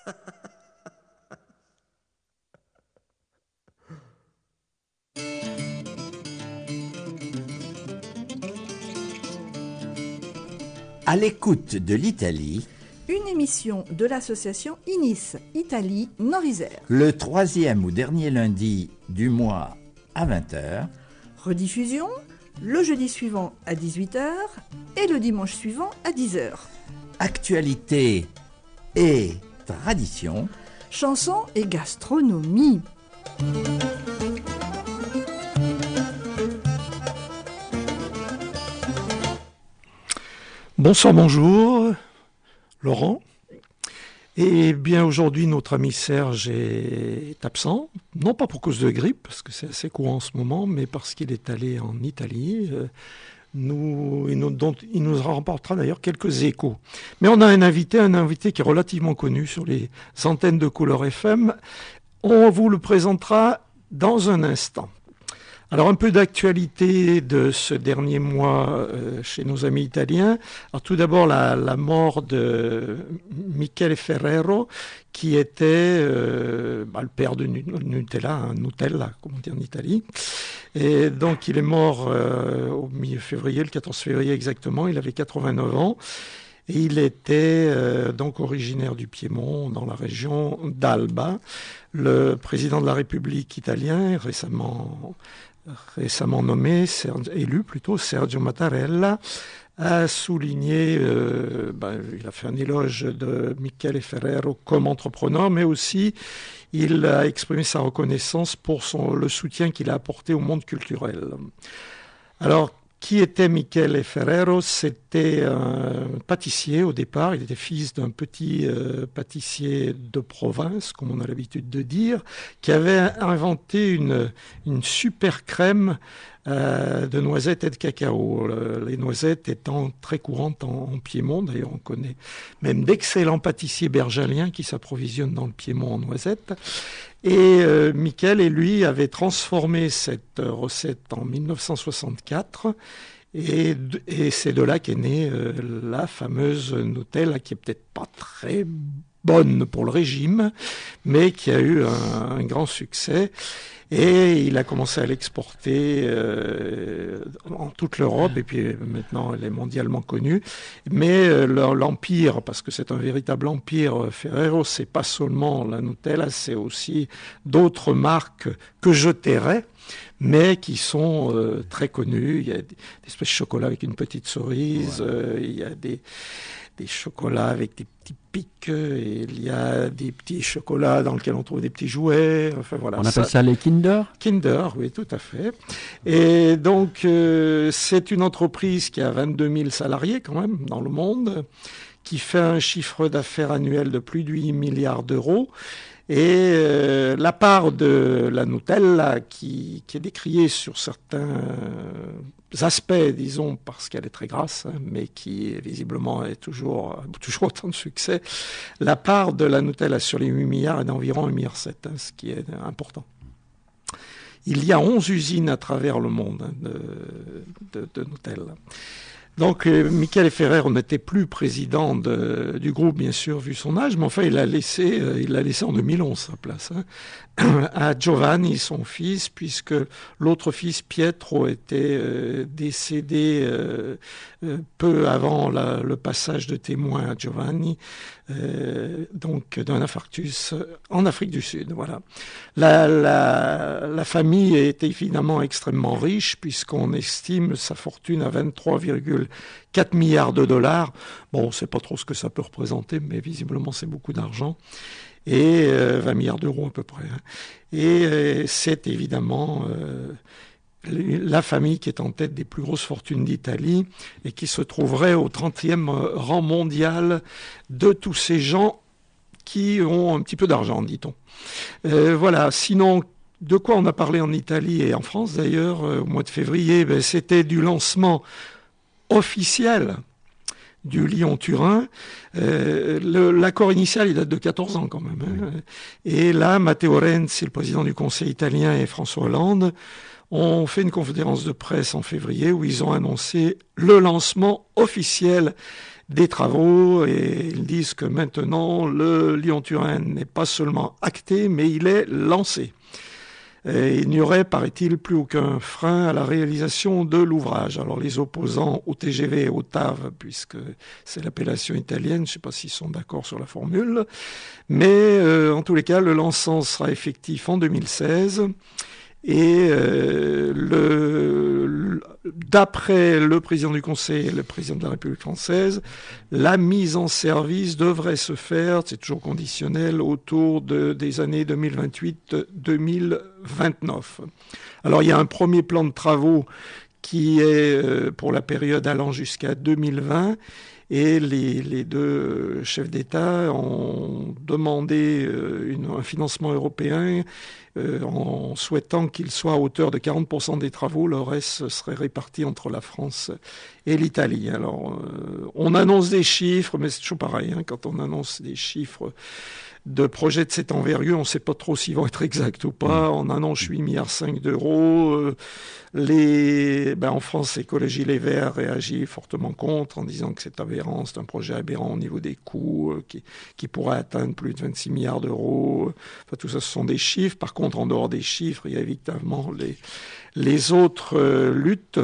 À l'écoute de l'Italie, une émission de l'association INIS, Italie Nord-Isère. Le 3e ou dernier lundi du mois à 20h. Rediffusion le jeudi suivant à 18h et le dimanche suivant à 10h. Actualité et tradition. Chansons et gastronomie. Bonsoir, bonjour, Laurent. Et bien aujourd'hui, notre ami Serge est absent, non pas pour cause de grippe, parce que c'est assez courant en ce moment, mais parce qu'il est allé en Italie. Dont il nous rapportera d'ailleurs quelques échos. Mais on a un invité qui est relativement connu sur les antennes de Couleur FM. On vous le présentera dans un instant. Alors un peu d'actualité de ce dernier mois chez nos amis italiens. Alors tout d'abord la mort de Michele Ferrero, qui était le père de Nutella, Nutella comme on dit en Italie. Et donc il est mort au milieu février, le 14 février exactement, il avait 89 ans. Et il était donc originaire du Piémont, dans la région d'Alba. Le président de la République italien, récemment nommé, élu plutôt, Sergio Mattarella, a souligné, il a fait un éloge de Michele Ferrero comme entrepreneur, mais aussi il a exprimé sa reconnaissance pour le soutien qu'il a apporté au monde culturel. Alors, qui était Michele Ferrero? C'était un pâtissier au départ. Il était fils d'un petit pâtissier de province, comme on a l'habitude de dire, qui avait inventé une super crème de noisettes et de cacao. Les noisettes étant très courantes en Piémont. D'ailleurs, on connaît même d'excellents pâtissiers bergaliens qui s'approvisionnent dans le Piémont en noisettes. Et Michele, lui, avait transformé cette recette en 1964. Et c'est de là qu'est née la fameuse Nutella, qui est peut-être pas très bonne pour le régime, mais qui a eu un grand succès. Et il a commencé à l'exporter en toute l'Europe, et puis maintenant elle est mondialement connue. Mais l'empire, parce que c'est un véritable empire, Ferrero, c'est pas seulement la Nutella, c'est aussi d'autres marques que je tairai, mais qui sont très connues. Il y a des espèces de chocolat avec une petite cerise, il y a des chocolats avec des petits pics, et il y a des petits chocolats dans lesquels on trouve des petits jouets. Enfin, voilà, on appelle ça les Kinder ? Kinder, oui, tout à fait. Et donc, c'est une entreprise qui a 22 000 salariés quand même dans le monde, qui fait un chiffre d'affaires annuel de plus de 8 milliards d'euros. Et la part de la Nutella qui est décriée sur certains aspects, disons, parce qu'elle est très grasse, mais qui visiblement est toujours autant de succès, la part de la Nutella sur les 8 milliards est d'environ 1,7 milliard, ce qui est important. Il y a 11 usines à travers le monde de Nutella. Donc, Michele Ferrero n'était plus président du groupe, bien sûr, vu son âge, mais enfin, il l'a laissé en 2011, sa place, à Giovanni, son fils, puisque l'autre fils, Pietro, était décédé peu avant le passage de témoin à Giovanni, donc d'un infarctus en Afrique du Sud. Voilà. La famille est évidemment extrêmement riche, puisqu'on estime sa fortune à 23,4 milliards de dollars. Bon, on ne sait pas trop ce que ça peut représenter, mais visiblement c'est beaucoup d'argent. Et 20 milliards d'euros à peu près. Et c'est évidemment la famille qui est en tête des plus grosses fortunes d'Italie et qui se trouverait au 30e rang mondial de tous ces gens qui ont un petit peu d'argent, dit-on. Voilà, sinon, de quoi on a parlé en Italie et en France d'ailleurs au mois de février, c'était du lancement officiel du Lyon-Turin. L'accord initial, il date de 14 ans quand même. Hein. Et là, Matteo Renzi, le président du Conseil italien, et François Hollande ont fait une conférence de presse en février où ils ont annoncé le lancement officiel des travaux, et ils disent que maintenant le Lyon-Turin n'est pas seulement acté, mais il est lancé. Et il n'y aurait, paraît-il, plus aucun frein à la réalisation de l'ouvrage. Alors les opposants au TGV et au TAV, puisque c'est l'appellation italienne, je ne sais pas s'ils sont d'accord sur la formule, mais en tous les cas, le lancement sera effectif en 2016. Et d'après le président du Conseil et le président de la République française, la mise en service devrait se faire, c'est toujours conditionnel, autour des années 2028-2029. Alors il y a un premier plan de travaux qui est pour la période allant jusqu'à 2020. Et les deux chefs d'État ont demandé un financement européen en souhaitant qu'il soit à hauteur de 40% des travaux. Le reste serait réparti entre la France et l'Italie. Alors, on annonce des chiffres, mais c'est toujours pareil. Quand on annonce des chiffres de projets de cette envergure, on ne sait pas trop s'ils vont être exacts ou pas. On annonce 8,5 milliards d'euros. En France, Écologie Les Verts réagit fortement contre en disant que c'est aberrant, c'est un projet aberrant au niveau des coûts qui pourrait atteindre plus de 26 milliards d'euros. Enfin, tout ça, ce sont des chiffres. Par contre, en dehors des chiffres, il y a évidemment les autres luttes.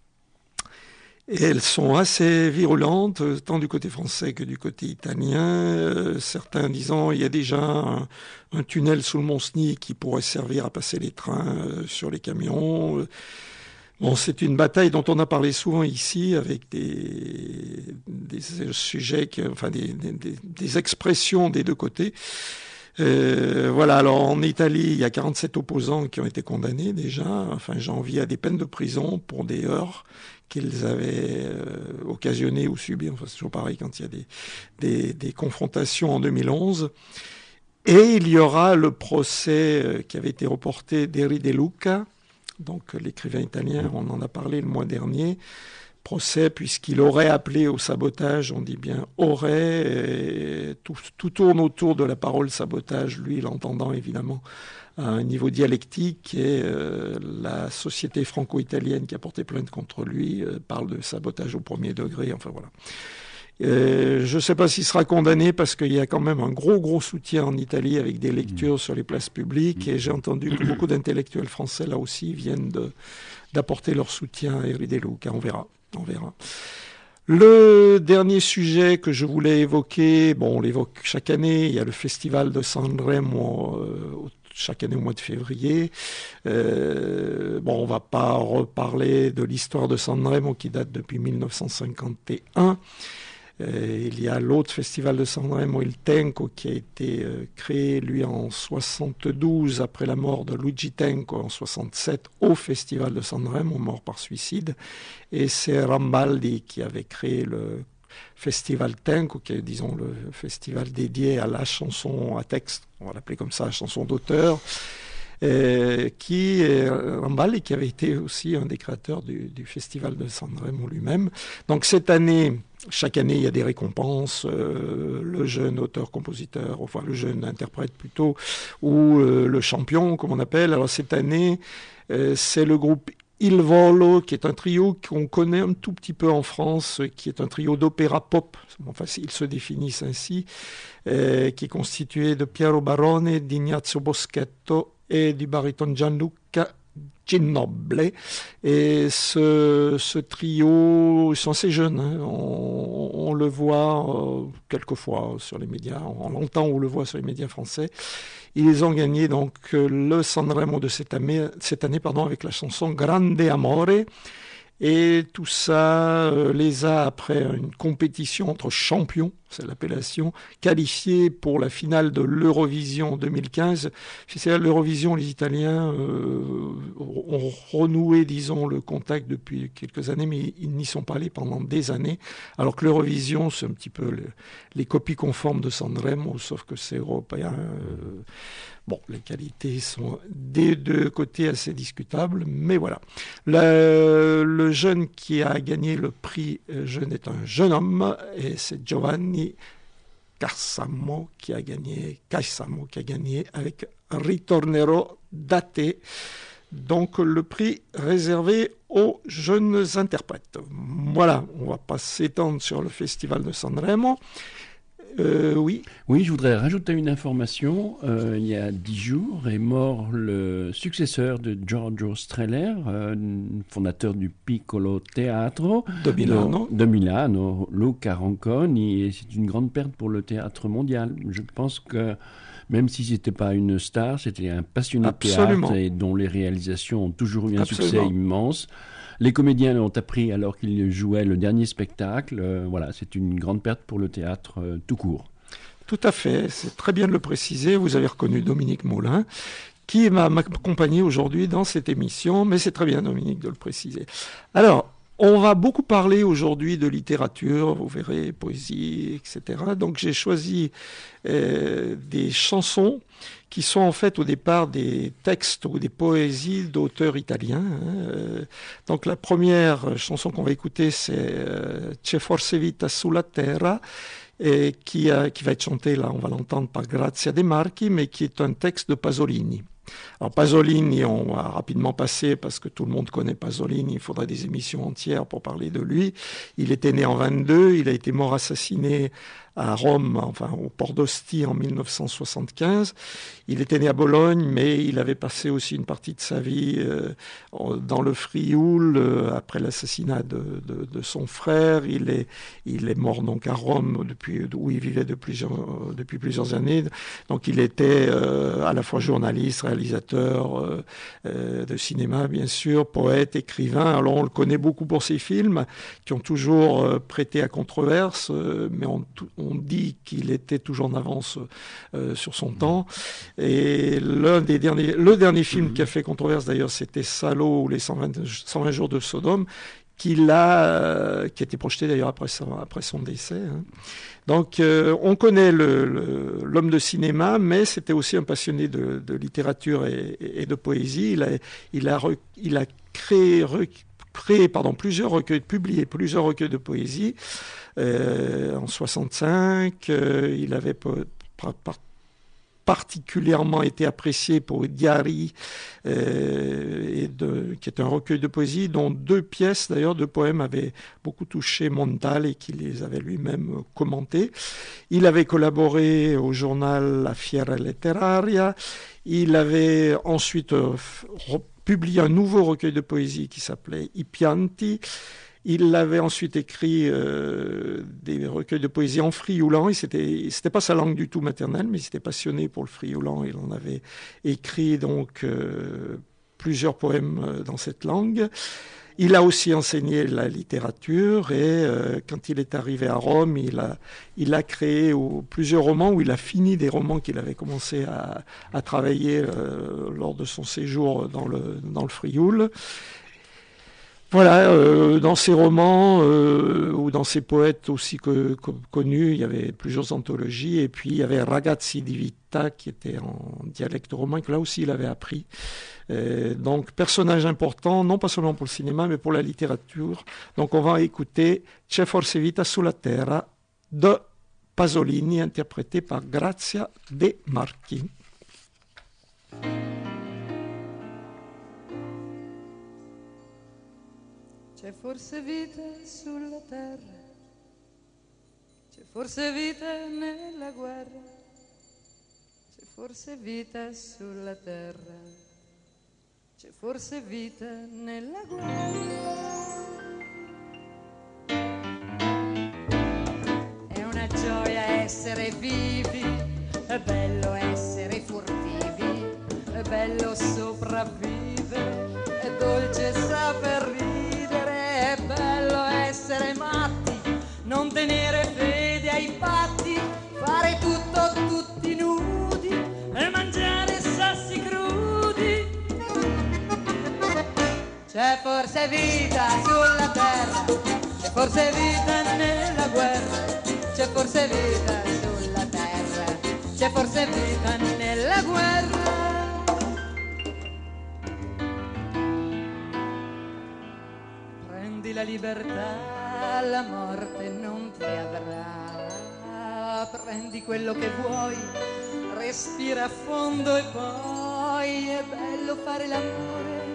Et elles sont assez virulentes, tant du côté français que du côté italien. Certains disant il y a déjà un tunnel sous le Mont-Cenis qui pourrait servir à passer les trains sur les camions. Bon, c'est une bataille dont on a parlé souvent ici avec des sujets, des expressions des deux côtés. Voilà, alors en Italie, il y a 47 opposants qui ont été condamnés déjà, fin janvier, à des peines de prison pour des heurts qu'ils avaient occasionnés ou subis. Enfin, c'est toujours pareil quand il y a des confrontations en 2011. Et il y aura le procès qui avait été reporté d'Eri De Luca, donc l'écrivain italien, on en a parlé le mois dernier. Procès puisqu'il aurait appelé au sabotage, on dit bien aurait, et tout tourne autour de la parole sabotage, lui l'entendant évidemment à un niveau dialectique, et la société franco-italienne qui a porté plainte contre lui parle de sabotage au premier degré, enfin voilà. Je ne sais pas s'il sera condamné parce qu'il y a quand même un gros soutien en Italie avec des lectures sur les places publiques, et j'ai entendu que beaucoup d'intellectuels français là aussi viennent d'apporter leur soutien à Eri De Luca. On verra. Le dernier sujet que je voulais évoquer, on l'évoque chaque année, il y a le festival de Sanremo chaque année au mois de février. On va pas reparler de l'histoire de Sanremo qui date depuis 1951. Il y a l'autre festival de Sanremo, il Tenco, qui a été créé, lui, en 72, après la mort de Luigi Tenco, en 67, au festival de Sanremo, mort par suicide. Et c'est Rambaldi qui avait créé le festival Tenco, qui est, disons, le festival dédié à la chanson à texte, on va l'appeler comme ça, la chanson d'auteur, Rambaldi, qui avait été aussi un des créateurs du festival de Sanremo lui-même. Donc cette année, chaque année, il y a des récompenses, le jeune auteur-compositeur, enfin le jeune interprète plutôt, ou le champion, comme on appelle. Alors cette année, c'est le groupe Il Volo, qui est un trio qu'on connaît un tout petit peu en France, qui est un trio d'opéra pop, enfin ils se définissent ainsi, qui est constitué de Piero Barone, d'Ignazio Boschetto et du baryton Gianluca Ginnoble. Et ce trio, ils sont assez jeunes, on le voit quelquefois sur les médias, on l'entend ou le voit sur les médias français. Ils ont gagné donc le Sanremo de cette année avec la chanson Grande Amore. Et tout ça les a, après une compétition entre champions, c'est l'appellation, qualifiés pour la finale de l'Eurovision 2015. C'est l'Eurovision, les Italiens ont renoué, disons, le contact depuis quelques années, mais ils n'y sont pas allés pendant des années. Alors que l'Eurovision, c'est un petit peu les copies conformes de Sanremo, sauf que c'est européen. Les qualités sont des deux côtés assez discutables, mais voilà. Le jeune qui a gagné le prix jeune est un jeune homme, et c'est Giovanni Cassamo qui a gagné avec Ritornerò da te donc le prix réservé aux jeunes interprètes. Voilà, on ne va pas s'étendre sur le festival de Sanremo. Oui. Oui, je voudrais rajouter une information. Il y a 10 jours est mort le successeur de Giorgio Strehler, fondateur du Piccolo Teatro de Milano, Luca Ronconi, et c'est une grande perte pour le théâtre mondial. Je pense que même si c'était pas une star, c'était un passionné de théâtre et dont les réalisations ont toujours eu un succès immense. Les comédiens l'ont appris alors qu'ils jouaient le dernier spectacle. Voilà, c'est une grande perte pour le théâtre tout court. Tout à fait, c'est très bien de le préciser. Vous avez reconnu Dominique Moulin, qui va m'accompagner aujourd'hui dans cette émission, mais c'est très bien, Dominique, de le préciser. Alors, on va beaucoup parler aujourd'hui de littérature, vous verrez, poésie, etc. Donc j'ai choisi des chansons qui sont en fait au départ des textes ou des poésies d'auteurs italiens. Donc la première chanson qu'on va écouter, c'est C'è forse vita sulla terra, et qui va être chantée, là on va l'entendre, par Grazia De Marchi, mais qui est un texte de Pasolini. Alors Pasolini, on va rapidement passer parce que tout le monde connaît Pasolini, il faudrait des émissions entières pour parler de lui. Il était né en 22, il a été mort assassiné à Rome, enfin au port d'Ostie en 1975. Il était né à Bologne, mais il avait passé aussi une partie de sa vie dans le Frioul après l'assassinat de son frère. Il est mort donc à Rome où il vivait depuis plusieurs années. Donc il était à la fois journaliste, réalisateur de cinéma bien sûr, poète, écrivain. Alors on le connaît beaucoup pour ses films qui ont toujours prêté à controverse, mais on dit qu'il était toujours en avance sur son temps. Et le dernier film qui a fait controverse d'ailleurs, c'était Salo ou les 120 jours de Sodome, qui a été projeté d'ailleurs après son décès. Donc on connaît l'homme de cinéma, mais c'était aussi un passionné de littérature et de poésie. Il a publié plusieurs recueils de poésie. En 65, il avait particulièrement été apprécié pour Diari, qui est un recueil de poésie dont 2 pièces, d'ailleurs 2 poèmes, avaient beaucoup touché Montale et qu'il les avait lui-même commentés. Il avait collaboré au journal La Fiera Letteraria. Il avait ensuite publié un nouveau recueil de poésie qui s'appelait I Pianti. Il avait ensuite écrit des recueils de poésie en frioulan. C'était pas sa langue du tout maternelle, mais il s'était passionné pour le frioulan. Il en avait écrit donc plusieurs poèmes dans cette langue. Il a aussi enseigné la littérature et quand il est arrivé à Rome, il a créé plusieurs romans où il a fini des romans qu'il avait commencé à travailler lors de son séjour dans le Frioul. Voilà, dans ses romans ou dans ses poètes aussi connus, il y avait plusieurs anthologies. Et puis il y avait Ragazzi di Vita qui était en dialecte romain, que là aussi il avait appris. Donc personnage important, non pas seulement pour le cinéma, mais pour la littérature. Donc on va écouter C'è forse vita sulla terra de Pasolini, interprété par Grazia De Marchi. C'è forse vita sulla terra, c'è forse vita nella guerra, c'è forse vita sulla terra, c'è forse vita nella guerra. È una gioia essere vivi, è bello essere furtivi, è bello sopravvivere, è dolce saper ridere. È bello essere matti, non tenere fede ai patti, fare tutto tutti nudi e mangiare sassi crudi. C'è forse vita sulla terra, c'è forse vita nella guerra, c'è forse vita sulla terra, c'è forse vita nella guerra. La libertà, la morte non ti avrà. Prendi quello che vuoi, respira a fondo e poi è bello fare l'amore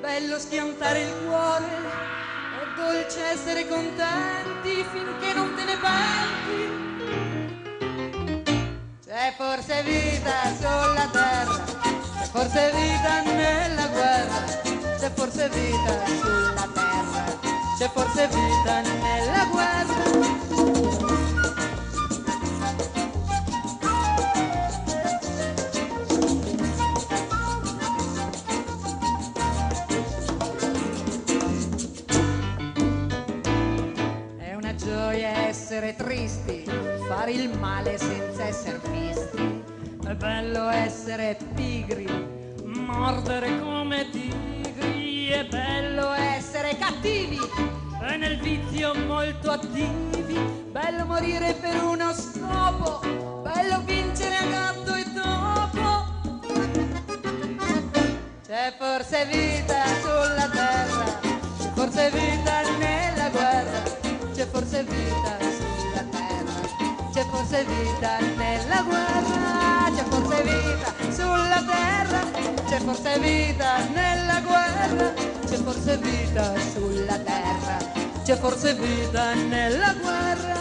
bello schiantare il cuore, è dolce essere contenti finché non te ne penti. C'è forse vita sulla terra, c'è forse vita nella guerra, c'è forse vita sulla terra, c'è forse vita nella guerra. Essere tristi, fare il male senza essere visti, è bello essere pigri, mordere come tigri, è bello essere cattivi e nel vizio molto attivi, bello morire per uno scopo, bello vincere a gatto e topo. C'è forse vita sulla terra, c'è forse vita nella guerra, c'è forse vita sulla terra, c'è forse vita nella guerra, c'è forse vita sulla terra, c'è forse vita nella guerra, c'è forse vita sulla terra, c'è forse vita nella guerra.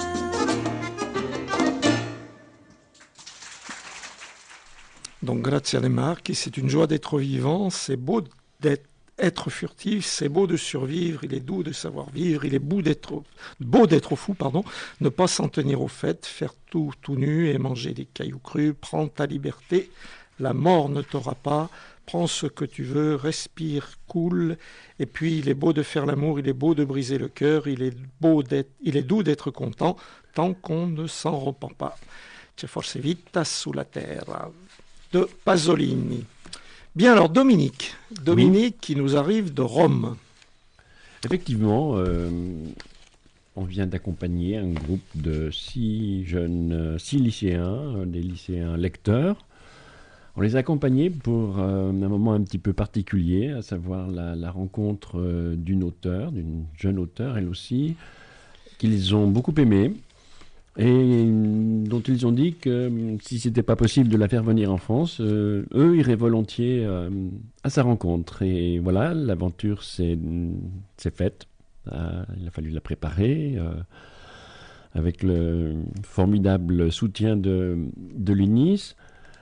Donc Grazia De Marchi, c'est une joie d'être vivant, c'est beau d'être furtif, c'est beau de survivre, il est doux de savoir vivre, il est beau d'être fou, ne pas s'en tenir au fait, faire tout nu et manger des cailloux crus, prends ta liberté, la mort ne t'aura pas, prends ce que tu veux, respire, cool, et puis il est beau de faire l'amour, il est beau de briser le cœur, il est doux d'être content, tant qu'on ne s'en repent pas. C'è forse vita sulla terra, de Pasolini. Bien, alors Dominique oui. Qui nous arrive de Rome. Effectivement, on vient d'accompagner un groupe de 6 lycéens, des lycéens lecteurs. On les a accompagnés pour un moment un petit peu particulier, à savoir la rencontre d'une jeune auteure, elle aussi, qu'ils ont beaucoup aimée. Et dont ils ont dit que si c'était pas possible de la faire venir en France, eux iraient volontiers à sa rencontre. Et voilà, l'aventure s'est faite. Il a fallu la préparer avec le formidable soutien de l'UNIS.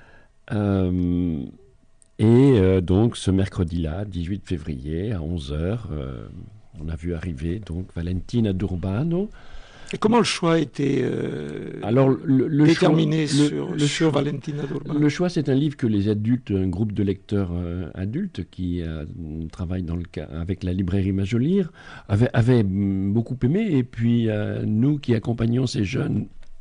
Donc ce mercredi-là, 18 février, à 11h, on a vu arriver donc Valentina D'Urbano. Et comment le choix a été déterminé sur Valentina D'Urbano? Le choix, c'est un livre que les adultes, un groupe de lecteurs adultes qui travaillent avec la librairie Majolire, avaient beaucoup aimé. Et puis, nous qui accompagnons ces jeunes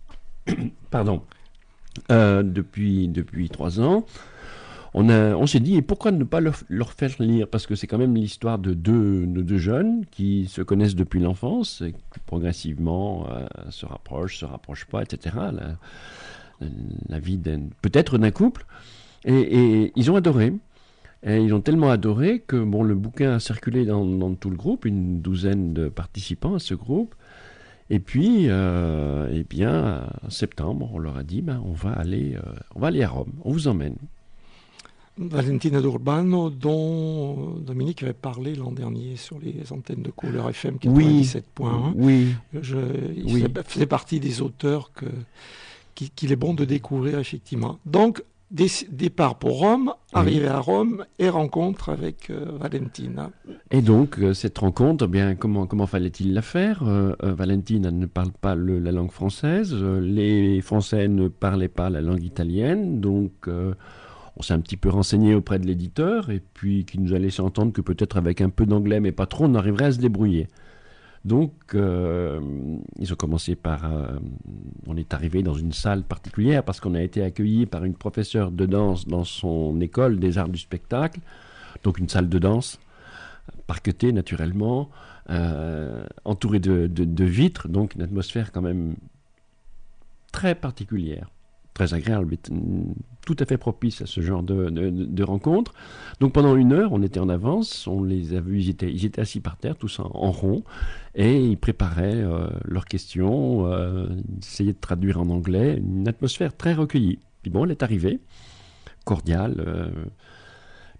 depuis 3 ans, on s'est dit, et pourquoi ne pas leur faire lire? Parce que c'est quand même l'histoire de deux jeunes qui se connaissent depuis l'enfance, et qui progressivement se rapprochent pas, etc. La vie peut-être d'un couple. Et ils ont adoré. Et ils ont tellement adoré que le bouquin a circulé dans tout le groupe, une 12aine de participants à ce groupe. Et puis, en septembre, on leur a dit, on va aller à Rome, on vous emmène. Valentina D'Urbano, dont Dominique avait parlé l'an dernier sur les antennes de Couleur FM 97.1. Oui. Il faisait partie des auteurs qu'il est bon de découvrir, effectivement. Donc, départ pour Rome, arrivée à Rome et rencontre avec Valentina. Et donc, cette rencontre, comment fallait-il la faire? Valentina ne parle pas la langue française, les Français ne parlaient pas la langue italienne, donc... on s'est un petit peu renseigné auprès de l'éditeur et puis qui nous a laissé entendre que peut-être avec un peu d'anglais, mais pas trop, on arriverait à se débrouiller. Donc, ils ont commencé par... on est arrivé dans une salle particulière parce qu'on a été accueillis par une professeure de danse dans son école des arts du spectacle. Donc, une salle de danse, parquetée naturellement, entourée de vitres, donc une atmosphère quand même très particulière. Très agréable, tout à fait propice à ce genre de rencontre. Donc pendant 1 heure, on était en avance, on les a vus, ils étaient assis par terre, tous en rond, et ils préparaient leurs questions, essayaient de traduire en anglais, une atmosphère très recueillie. Puis elle est arrivée, cordiale,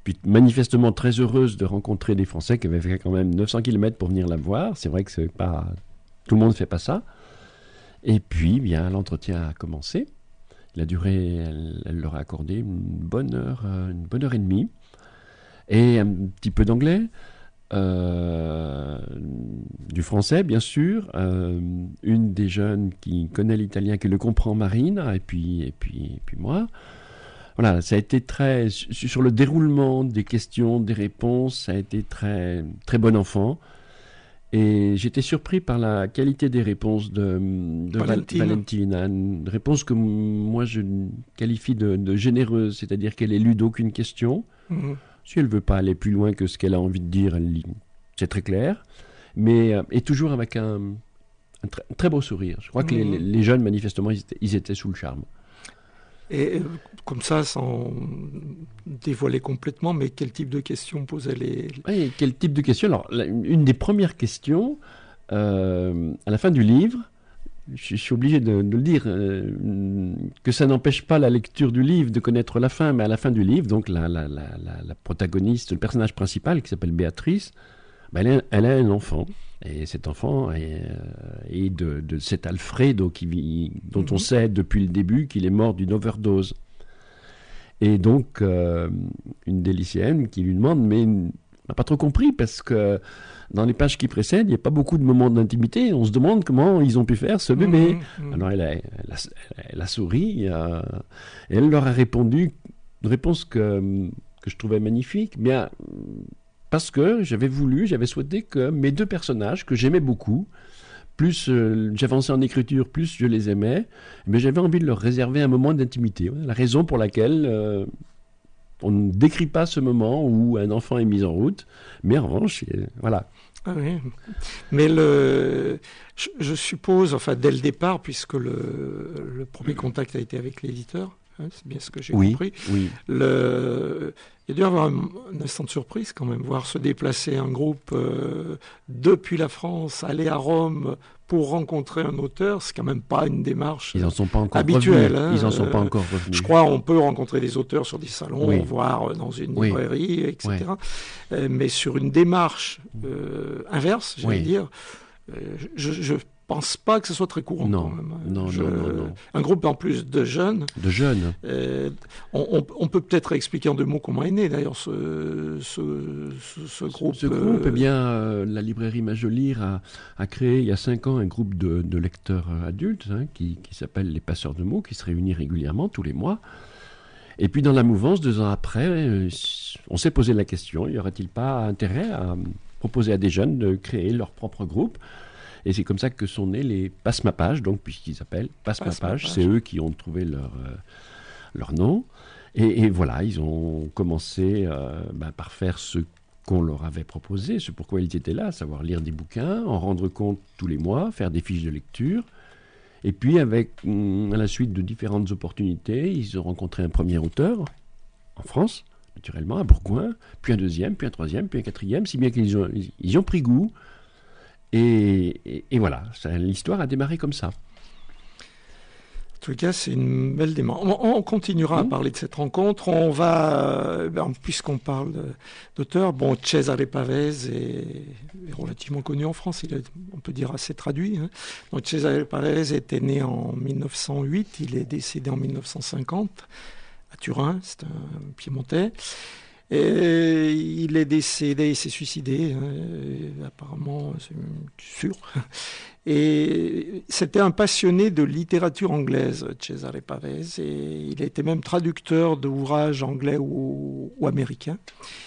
puis manifestement très heureuse de rencontrer des Français qui avaient fait quand même 900 km pour venir la voir. C'est vrai que c'est pas... tout le monde ne fait pas ça. Et puis, bien, l'entretien a commencé. Il a duré, elle leur a accordé une bonne heure et demie. Et un petit peu d'anglais, du français, bien sûr. Une des jeunes qui connaît l'italien, qui le comprend, Marina, et puis moi. Voilà, ça a été très... Sur le déroulement des questions, des réponses, ça a été très, très bon enfant. Et j'étais surpris par la qualité des réponses de Valentina. Une réponse que moi je qualifie de généreuse, c'est-à-dire qu'elle élude d'aucune question. Si elle ne veut pas aller plus loin que ce qu'elle a envie de dire, c'est très clair. Mais et toujours avec un très beau sourire. Je crois que les jeunes, manifestement, ils étaient sous le charme. Et comme ça, sans dévoiler complètement, mais quel type de questions posaient les... Oui, quel type de questions? Alors, une des premières questions, à la fin du livre, je suis obligé de le dire, que ça n'empêche pas la lecture du livre de connaître la fin, mais à la fin du livre, donc la protagoniste, le personnage principal, qui s'appelle Béatrice, ben elle a un enfant. Et cet enfant est de cet Alfredo dont on sait depuis le début qu'il est mort d'une overdose. Et donc, une des lycéennes qui lui demande, mais on n'a pas trop compris, parce que dans les pages qui précèdent, il n'y a pas beaucoup de moments d'intimité. On se demande comment ils ont pu faire ce bébé. Alors, elle a souri, et elle leur a répondu une réponse que je trouvais magnifique. Bien... Parce que j'avais souhaité que mes deux personnages, que j'aimais beaucoup, plus j'avançais en écriture, plus je les aimais, mais j'avais envie de leur réserver un moment d'intimité. La raison pour laquelle on ne décrit pas ce moment où un enfant est mis en route, mais en revanche, voilà. Ah oui. Mais je suppose, enfin dès le départ, puisque le premier contact a été avec l'éditeur, c'est bien ce que j'ai compris. Oui. Il y a dû y avoir un instant de surprise quand même, voir se déplacer un groupe depuis la France, aller à Rome pour rencontrer un auteur, c'est quand même pas une démarche Ils en sont pas encore habituelle. Ils en sont pas encore revenus. Je crois on peut rencontrer des auteurs sur des salons, voir dans une librairie, etc. Mais sur une démarche inverse, j'allais dire, je pense pas que ce soit très courant quand même. Non. Un groupe en plus de jeunes. On peut peut-être expliquer en deux mots comment est né d'ailleurs ce groupe. Ce groupe, eh bien, la librairie Majolire a créé il y a 5 ans un groupe de lecteurs adultes qui s'appelle les Passeurs de mots, qui se réunit régulièrement tous les mois. Et puis dans la mouvance, 2 ans après, on s'est posé la question, y aurait-il pas intérêt à proposer à des jeunes de créer leur propre groupe? Et c'est comme ça que sont nés les Passe-ma-page, donc puisqu'ils s'appellent Passe-ma-page, c'est eux qui ont trouvé leur nom. Et voilà, ils ont commencé par faire ce qu'on leur avait proposé, ce pourquoi ils étaient là, savoir lire des bouquins, en rendre compte tous les mois, faire des fiches de lecture. Et puis, à la suite de différentes opportunités, ils ont rencontré un premier auteur en France, naturellement, à Bourgoin, puis un deuxième, puis un troisième, puis un quatrième, si bien qu'ils ont pris goût. Et voilà, l'histoire a démarré comme ça. En tout cas, c'est une belle démarche. On continuera à parler de cette rencontre. On va, puisqu'on parle d'auteur, Cesare Pavese est relativement connu en France. On peut dire assez traduit. Donc Cesare Pavese était né en 1908. Il est décédé en 1950 à Turin. C'est un Piémontais. Et il est décédé, il s'est suicidé, apparemment, c'est sûr. Et c'était un passionné de littérature anglaise, Cesare Pavese, et il était même traducteur d'ouvrages anglais ou américains.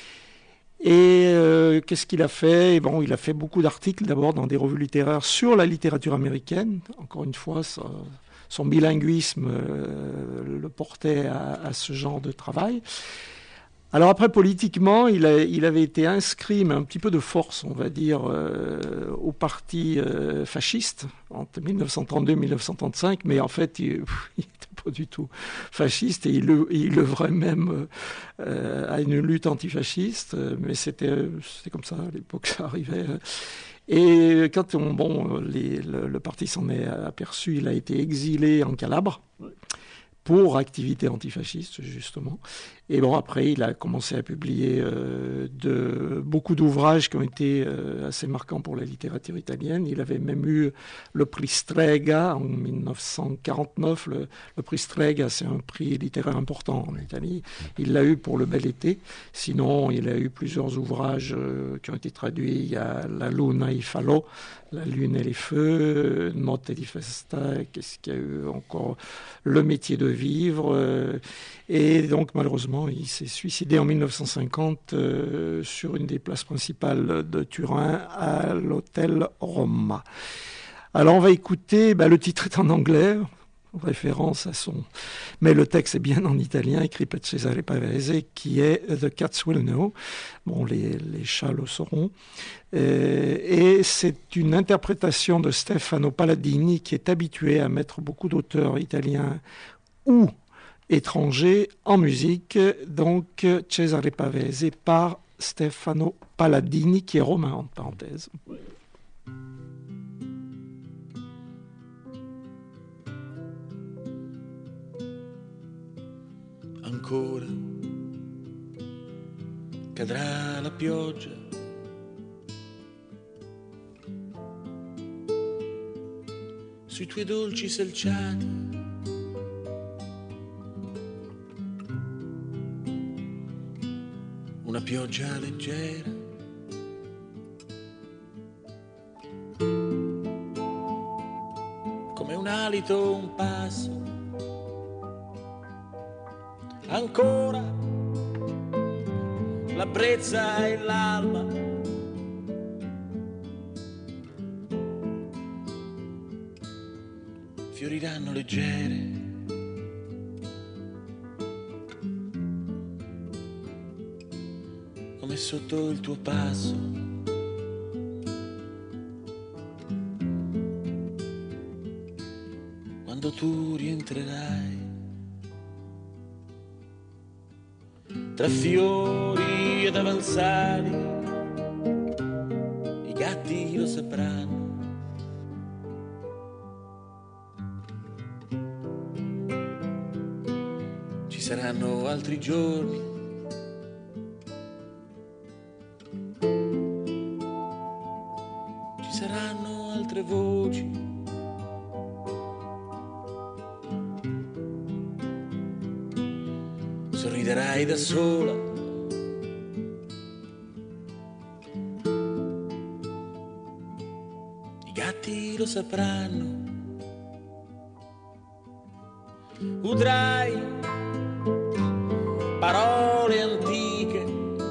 Et qu'est-ce qu'il a fait? Il a fait beaucoup d'articles, d'abord dans des revues littéraires sur la littérature américaine. Encore une fois, son bilinguisme le portait à ce genre de travail. Alors après, politiquement, il avait été inscrit, mais un petit peu de force, on va dire, au parti fasciste entre 1932 et 1935, mais en fait, il n'était pas du tout fasciste et il œuvrait même à une lutte antifasciste, mais c'était comme ça, à l'époque, ça arrivait. Et quand le parti s'en est aperçu, il a été exilé en Calabre pour activité antifasciste, justement. Et bon, après, il a commencé à publier beaucoup d'ouvrages qui ont été assez marquants pour la littérature italienne. Il avait même eu le prix Strega en 1949. Le prix Strega, c'est un prix littéraire important en Italie. Il l'a eu pour Le Bel Été. Sinon, il a eu plusieurs ouvrages qui ont été traduits. Il y a La Luna e i Falò, La Lune et les Feux, Notte di Festa, qu'est-ce qu'il y a eu encore, Le métier de vivre. Et donc, malheureusement, il s'est suicidé en 1950 sur une des places principales de Turin, à l'hôtel Roma. Alors, on va écouter, le titre est en anglais, référence à son... Mais le texte est bien en italien, écrit par Cesare Pavese, qui est « The Cats Will Know ». Bon, les chats le sauront. Et c'est une interprétation de Stefano Palladini, qui est habitué à mettre beaucoup d'auteurs italiens ou étrangers en musique. Donc, Cesare Pavese par Stefano Palladini, qui est romain, en parenthèse. Ancora cadrà la pioggia, sui tuoi dolci selciati, una pioggia leggera, come un alito, un passo. Ancora la brezza e l'alba, fioriranno leggere, come sotto il tuo passo. Quando tu rientrerai tra fiori ed avanzali, i gatti lo sapranno. Ci saranno altri giorni, ci saranno altre voci. Sorriderai da sola, i gatti lo sapranno. Udrai parole antiche,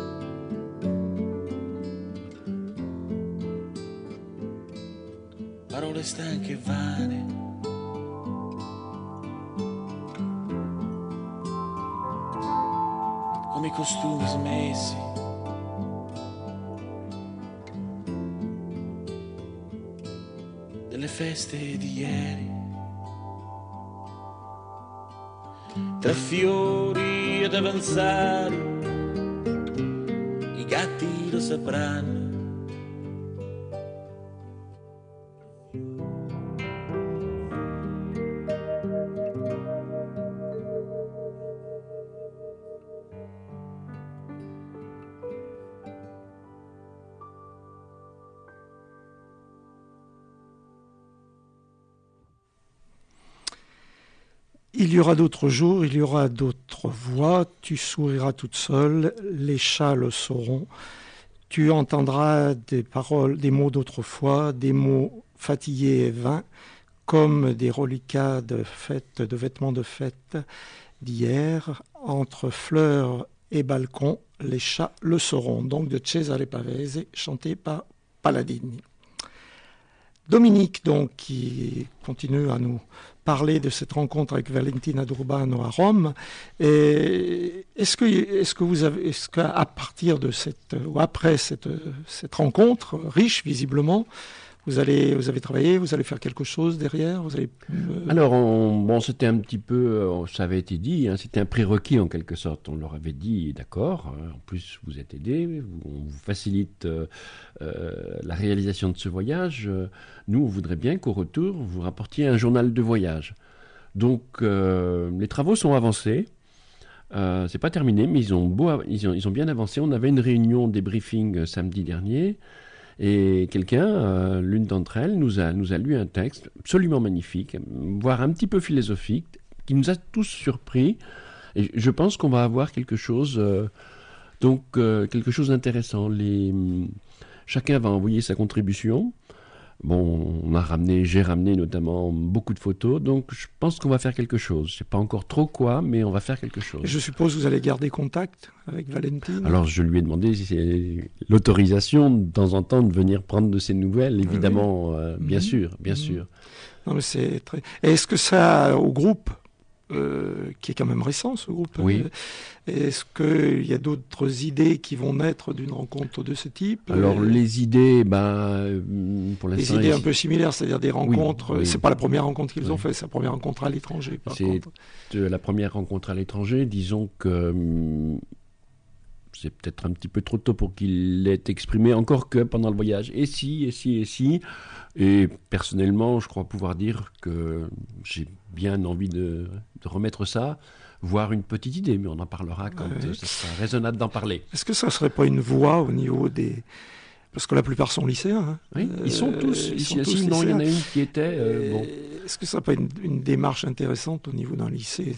parole stanche e vane. Come i costumi smessi, delle feste di ieri, tra fiori ed avanzali, i gatti lo sapranno. Il y aura d'autres jours, il y aura d'autres voix, tu souriras toute seule, les chats le sauront, tu entendras des paroles, des mots d'autrefois, des mots fatigués et vains, comme des reliquats de fête, de vêtements de fête d'hier, entre fleurs et balcons, les chats le sauront, donc de Cesare Pavese, chanté par Palladini. Dominique, donc, qui continue à nous parler de cette rencontre avec Valentina d'Urbano à Rome. Est-ce qu'à partir de ou après cette rencontre riche, visiblement, vous avez travaillé, vous allez faire quelque chose derrière, vous allez... Alors, c'était un petit peu, ça avait été dit, c'était un prérequis en quelque sorte. On leur avait dit, d'accord, en plus vous êtes aidés, on vous facilite la réalisation de ce voyage. Nous, on voudrait bien qu'au retour, vous rapportiez un journal de voyage. Donc, les travaux sont avancés. C'est pas terminé, mais ils ont bien avancé. On avait une réunion débriefing samedi dernier, et quelqu'un, l'une d'entre elles, nous a lu un texte absolument magnifique, voire un petit peu philosophique, qui nous a tous surpris. Et je pense qu'on va avoir quelque chose d'intéressant. Chacun va envoyer sa contribution. Bon, j'ai ramené notamment beaucoup de photos, donc je pense qu'on va faire quelque chose. Je ne sais pas encore trop quoi, mais on va faire quelque chose. Et je suppose que vous allez garder contact avec Valentine. Alors je lui ai demandé si c'est l'autorisation de temps en temps de venir prendre de ses nouvelles, évidemment, bien sûr. Non, mais c'est très... Et est-ce que ça, au groupe, qui est quand même récent, ce groupe, oui. Est-ce qu'il y a d'autres idées qui vont naître d'une rencontre de ce type? Alors les idées, pour l'instant... Des idées un peu similaires, c'est-à-dire des rencontres... Oui. C'est pas la première rencontre qu'ils ont fait, c'est la première rencontre à l'étranger, par contre. C'est la première rencontre à l'étranger. Disons que c'est peut-être un petit peu trop tôt pour qu'il l'ait exprimé, encore que pendant le voyage. Et si... Et personnellement, je crois pouvoir dire que j'ai bien envie de remettre ça, voire une petite idée, mais on en parlera quand ce sera raisonnable d'en parler. Est-ce que ça ne serait pas une voie au niveau des... Parce que la plupart sont lycéens. Hein. Oui, ils sont tous ici. Non, il y en a une qui était... Est-ce que ça ne serait pas une démarche intéressante au niveau d'un lycée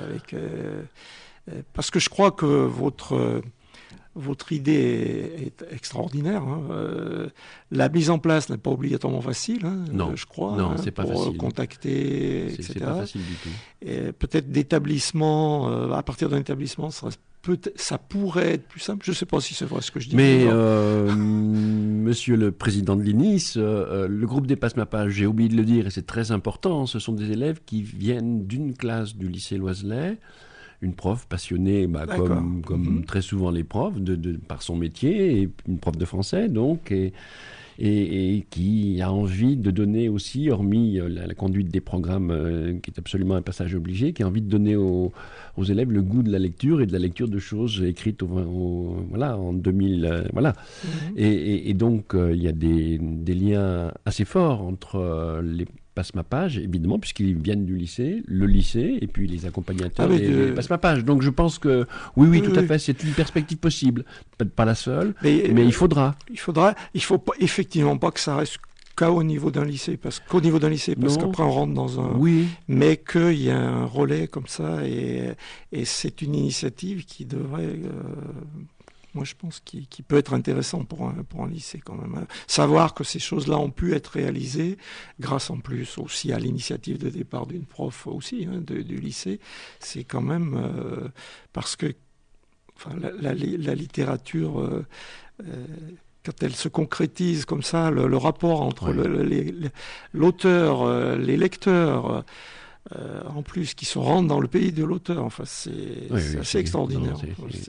parce que je crois que votre idée est extraordinaire. Hein. La mise en place n'est pas obligatoirement facile, non, je crois. Non, c'est pas pour facile. Contacter, etc. C'est pas facile du tout. Et peut-être d'établissement, à partir d'un établissement, ça pourrait être plus simple. Je ne sais pas si c'est vrai ce que je dis. Mais monsieur le président de l'INIS, le groupe des Passe-Mapage, j'ai oublié de le dire, et c'est très important, ce sont des élèves qui viennent d'une classe du lycée Loiselet, une prof passionnée, comme très souvent les profs, par son métier, et une prof de français, donc, et qui a envie de donner aussi, hormis la conduite des programmes, qui est absolument un passage obligé, qui a envie de donner aux élèves le goût de la lecture et de la lecture de choses écrites en 2000. Et donc, il y a des liens assez forts entre les Passe-Mapage, évidemment, puisqu'ils viennent du lycée, le lycée, et puis les accompagnateurs des Passe-Mapage. Donc je pense que, oui, tout à fait, c'est une perspective possible. Peut-être pas la seule, mais il faudra. Il faut pas, effectivement pas que ça reste qu'au niveau d'un lycée, parce qu'après on rentre dans un... Oui. Mais qu'il y a un relais comme ça, et c'est une initiative qui devrait... moi, je pense qu'il peut être intéressant pour un lycée quand même. Savoir que ces choses-là ont pu être réalisées, grâce en plus aussi à l'initiative de départ d'une prof aussi, du lycée, c'est quand même... parce que la littérature... quand elle se concrétise comme ça, le rapport entre l'auteur, les lecteurs... en plus, qui se rendent dans le pays de l'auteur. C'est assez extraordinaire.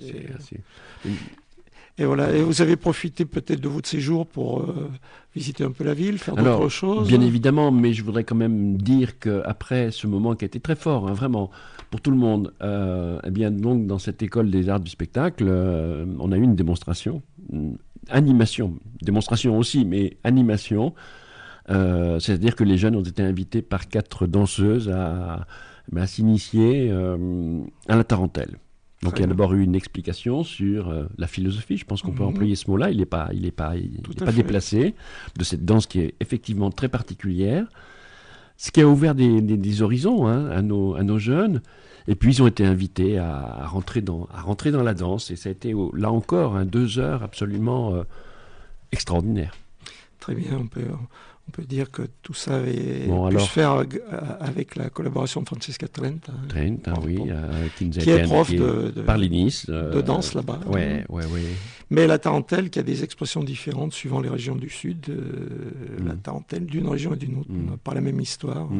Et voilà. Et vous avez profité peut-être de votre séjour pour visiter un peu la ville, faire d'autres choses. Bien évidemment, mais je voudrais quand même dire qu'après ce moment qui a été très fort, vraiment, pour tout le monde, eh bien, donc, dans cette école des arts du spectacle, on a eu une démonstration, démonstration aussi, mais animation. C'est-à-dire que les jeunes ont été invités par 4 danseuses à s'initier à la tarentelle. Donc il y a d'abord eu une explication sur la philosophie, je pense qu'on peut employer ce mot-là, il n'est pas déplacé, de cette danse qui est effectivement très particulière, ce qui a ouvert des horizons à nos jeunes. Et puis ils ont été invités à rentrer dans la danse, et ça a été là encore 2 heures absolument extraordinaires. Très bien, on peut dire que tout ça avait pu se faire avec la collaboration de Francesca Trent. Qui est prof par l'INIS. De danse là-bas. Oui. Mais la tarentelle qui a des expressions différentes suivant les régions du Sud. La tarentelle d'une région et d'une autre. Pas la même histoire.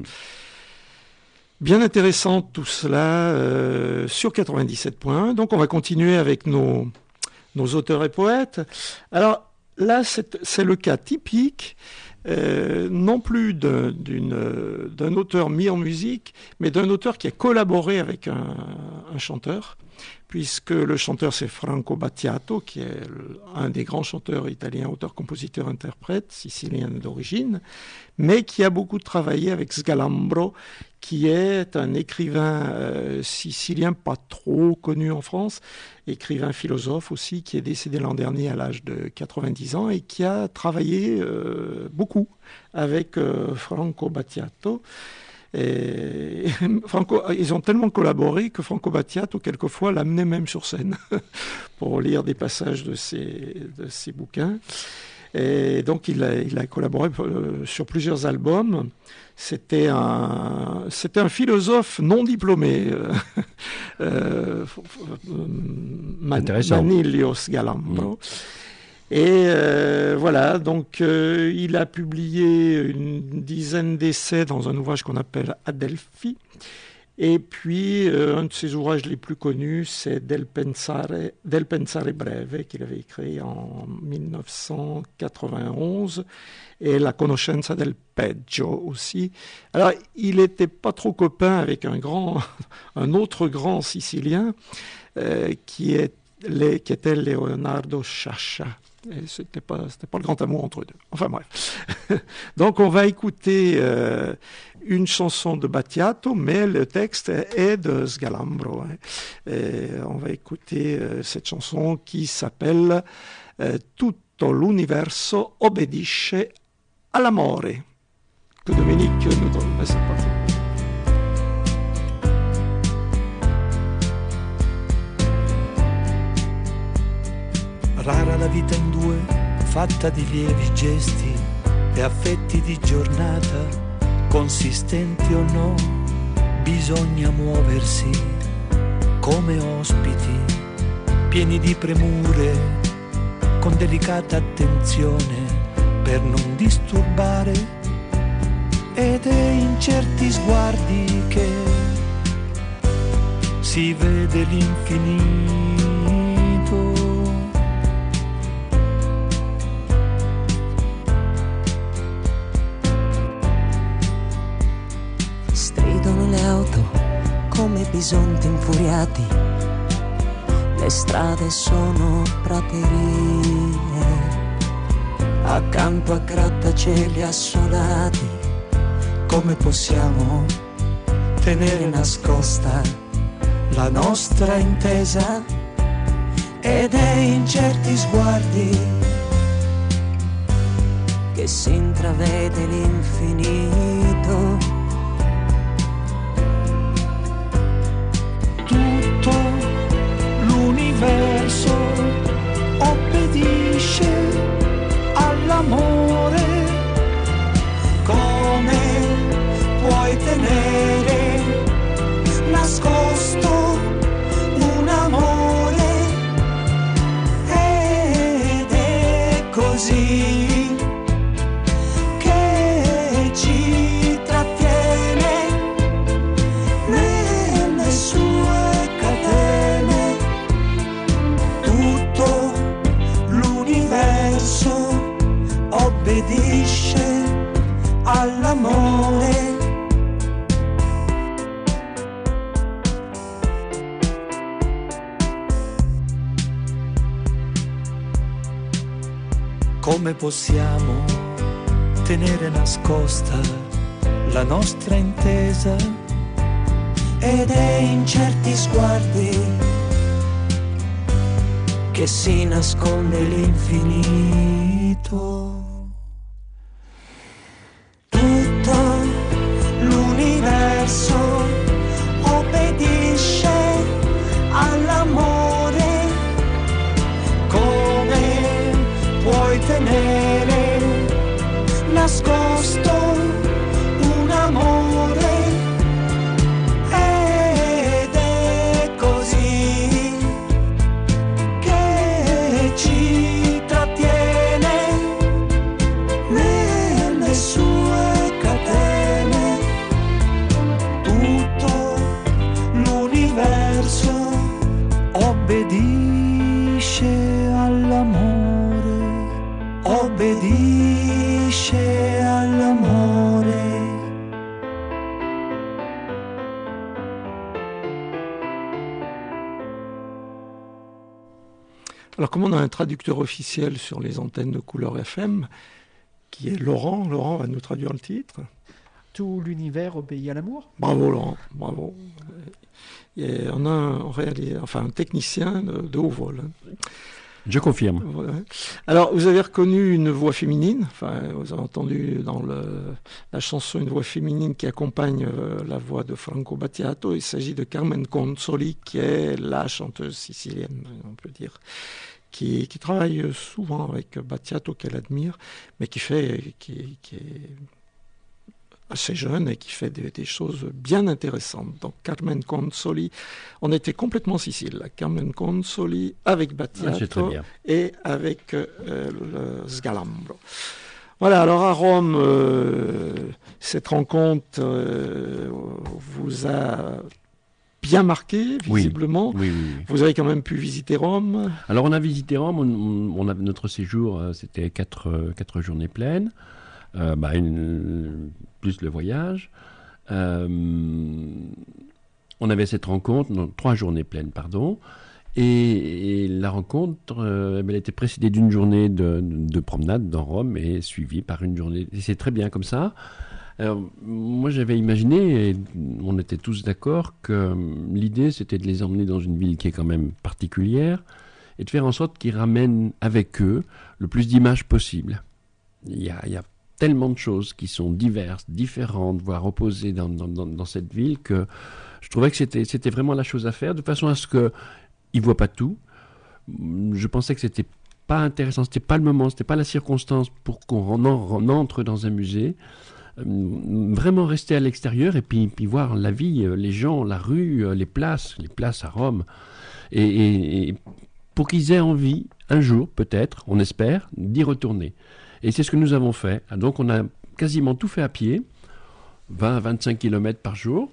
Bien intéressant tout cela sur 97.1. Donc on va continuer avec nos auteurs et poètes. Alors là, c'est le cas typique. Non plus d'un auteur mis en musique, mais d'un auteur qui a collaboré avec un un chanteur, puisque le chanteur c'est Franco Battiato, qui est un des grands chanteurs italiens, auteur, compositeur, interprète, sicilien d'origine, mais qui a beaucoup travaillé avec Sgalambro, qui est un écrivain sicilien pas trop connu en France, écrivain philosophe aussi, qui est décédé l'an dernier à l'âge de 90 ans et qui a travaillé beaucoup avec Franco Battiato. Et ils ont tellement collaboré que Franco Battiato, quelquefois, l'amenait même sur scène pour lire des passages de ses bouquins. Et donc, il a collaboré sur plusieurs albums. C'était un philosophe non diplômé, Manilio Sgalambro. Et voilà, donc il a publié une dizaine d'essais dans un ouvrage qu'on appelle Adelphi. Et puis, un de ses ouvrages les plus connus, c'est Del Pensare Breve, qu'il avait écrit en 1991, et La Conoscenza del Peggio aussi. Alors, il n'était pas trop copain avec un autre grand Sicilien, qui était Leonardo Sciascia. Et c'était pas le grand amour entre eux deux. Enfin bref. Donc on va écouter une chanson de Battiato, mais le texte est de Sgalambro. Et on va écouter cette chanson qui s'appelle Tutto l'universo obbedisce all'amore. Que Dominique nous donne. C'est parti. Rara la vita in due, fatta di lievi gesti e affetti di giornata, consistenti o no, bisogna muoversi come ospiti, pieni di premure, con delicata attenzione per non disturbare, ed è in certi sguardi che si vede l'infinito. Le auto come bisonti infuriati, le strade sono praterie, accanto a grattacieli assolati. Come possiamo tenere nascosta la nostra intesa? Ed è in certi sguardi che si intravede l'infinito. L'universo obbedisce all'amore. Come puoi tenere nascosto un amore? Ed è così che ci trattiene nelle sue catene. Tutto l'universo obbedisce all'amore. Come possiamo tenere nascosta la nostra intesa? Ed è in certi sguardi che si nasconde l'infinito. Tutto l'universo obbedisce all'amore. Come puoi tenere nascosto un amore? Ed è così che ci trattiene Alors, comme on a un traducteur officiel sur les antennes de Couleur FM, qui est Laurent. Laurent va nous traduire le titre. Tout l'univers obéit à l'amour. Bravo Laurent, bravo. Et on a un technicien de haut vol. Je confirme. Voilà. Alors, vous avez reconnu une voix féminine, vous avez entendu dans la chanson une voix féminine qui accompagne la voix de Franco Battiato. Il s'agit de Carmen Consoli, qui est la chanteuse sicilienne, on peut dire, qui travaille souvent avec Battiato, qu'elle admire, mais qui est assez jeune et qui fait des choses bien intéressantes. Donc Carmen Consoli, on était complètement en Sicile, là. Carmen Consoli avec Battiato et avec le Sgalambro. Voilà, alors à Rome, cette rencontre vous a bien marqué, visiblement. Oui. Vous avez quand même pu visiter Rome. Alors on a visité Rome, on a notre séjour, c'était 4 journées pleines. Plus le voyage. On avait cette rencontre, 3 journées pleines, pardon. Et la rencontre, elle était précédée d'une journée de promenade dans Rome et suivie par une journée. Et c'est très bien comme ça. Alors, moi, j'avais imaginé, et on était tous d'accord, que l'idée, c'était de les emmener dans une ville qui est quand même particulière et de faire en sorte qu'ils ramènent avec eux le plus d'images possible. Il y a tellement de choses qui sont diverses, différentes, voire opposées dans cette ville, que je trouvais que c'était vraiment la chose à faire, de façon à ce qu'ils ne voient pas tout. Je pensais que c'était pas intéressant, c'était pas le moment, c'était pas la circonstance pour qu'on entre dans un musée. Vraiment rester à l'extérieur et puis voir la vie, les gens, la rue, les places à Rome. Et pour qu'ils aient envie, un jour peut-être, on espère, d'y retourner. Et c'est ce que nous avons fait. Donc on a quasiment tout fait à pied, 20 à 25 km par jour.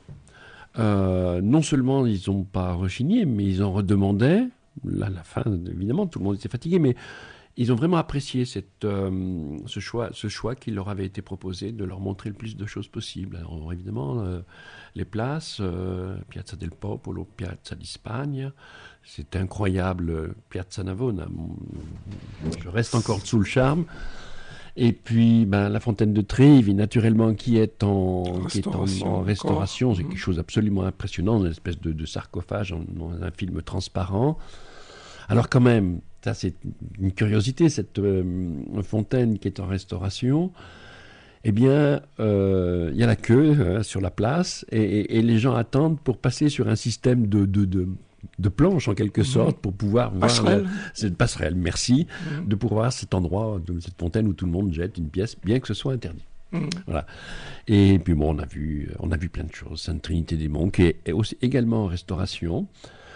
Non seulement ils n'ont pas rechigné, mais ils en redemandaient. Là, à la fin, évidemment, tout le monde était fatigué, mais ils ont vraiment apprécié ce choix qui leur avait été proposé de leur montrer le plus de choses possibles. Alors évidemment, les places, Piazza del Popolo, Piazza di Spagna, c'est incroyable, Piazza Navona. Je reste encore sous le charme. Et puis, la fontaine de Trevi, naturellement, qui est en restauration. C'est quelque chose d'absolument impressionnant, une espèce de sarcophage dans un film transparent. Alors quand même, ça c'est une curiosité, cette fontaine qui est en restauration. Eh bien, il y a la queue sur la place et les gens attendent pour passer sur un système de planches en quelque sorte pour pouvoir voir cette passerelle, merci, de pouvoir voir cet endroit, cette fontaine où tout le monde jette une pièce, bien que ce soit interdit. Voilà. Et puis bon, on a vu plein de choses. Sainte Trinité des Monts qui est aussi également en restauration,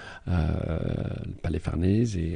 le Palais Farnèse et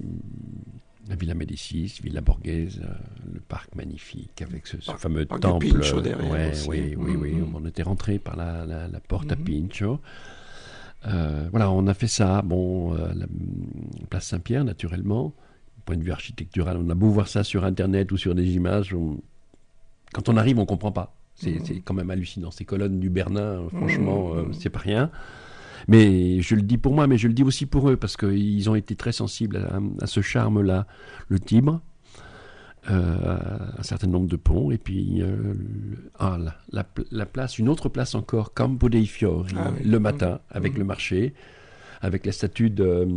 la Villa Médicis, Villa Borghese, le parc magnifique avec ce fameux temple. Pincho derrière oui. On était rentré par la porte à Pincho. Voilà, on a fait ça. La place Saint-Pierre, naturellement. Du point de vue architectural, on a beau voir ça sur Internet ou sur des images. Quand on arrive, on ne comprend pas. C'est quand même hallucinant. Ces colonnes du Bernin, franchement, c'est pas rien. Mais je le dis pour moi, mais je le dis aussi pour eux, parce qu'ils ont été très sensibles à ce charme-là. Le Tibre, un certain nombre de ponts, et puis la place, une autre place encore, Campo dei Fiori, le matin, avec le marché, avec la statue de...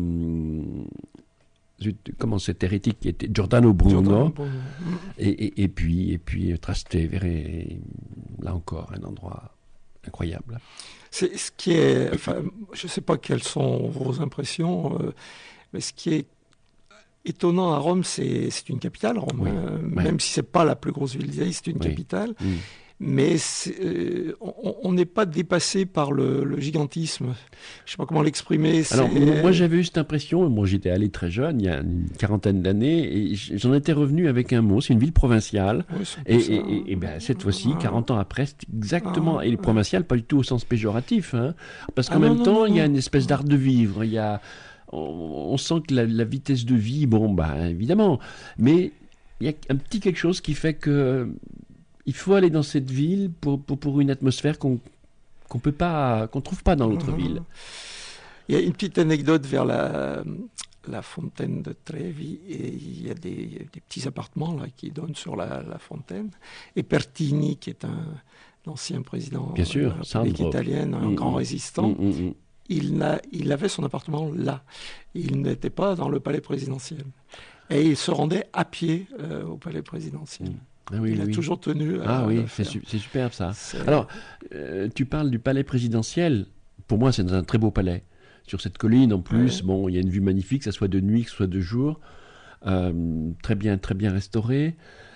comment cet hérétique qui était Giordano Bruno, et puis Trastevere, et là encore, un endroit incroyable. C'est ce qui est... je ne sais pas quelles sont vos impressions, mais ce qui est étonnant à Rome, c'est une capitale, Rome. Même si ce n'est pas la plus grosse ville d'Italie, c'est une capitale. Mais on n'est pas dépassé par le gigantisme. Je ne sais pas comment l'exprimer. Alors, moi, j'avais eu cette impression. Moi, j'étais allé très jeune, il y a une quarantaine d'années, et j'en étais revenu avec un mot. C'est une ville provinciale. Et cette fois-ci, 40 ans après, c'est exactement... et les provinciales, pas du tout au sens péjoratif. Hein, parce qu'en même temps, il y a une espèce d'art de vivre. Il y a... On sent que la vitesse de vie, évidemment. Mais il y a un petit quelque chose qui fait que... Il faut aller dans cette ville pour une atmosphère qu'on trouve pas dans l'autre ville. Il y a une petite anecdote vers la fontaine de Trevi, et il y a des petits appartements là qui donnent sur la fontaine. Et Pertini, qui est l'ancien président Bien sûr, de la République italienne, un grand résistant, il avait son appartement là. Il n'était pas dans le palais présidentiel. Et il se rendait à pied au palais présidentiel. Il a toujours tenu à oui, c'est superbe ça. Alors, tu parles du palais présidentiel. Pour moi, c'est un très beau palais. Sur cette colline, en plus, il y a une vue magnifique, que ce soit de nuit, que ce soit de jour. Très bien restauré.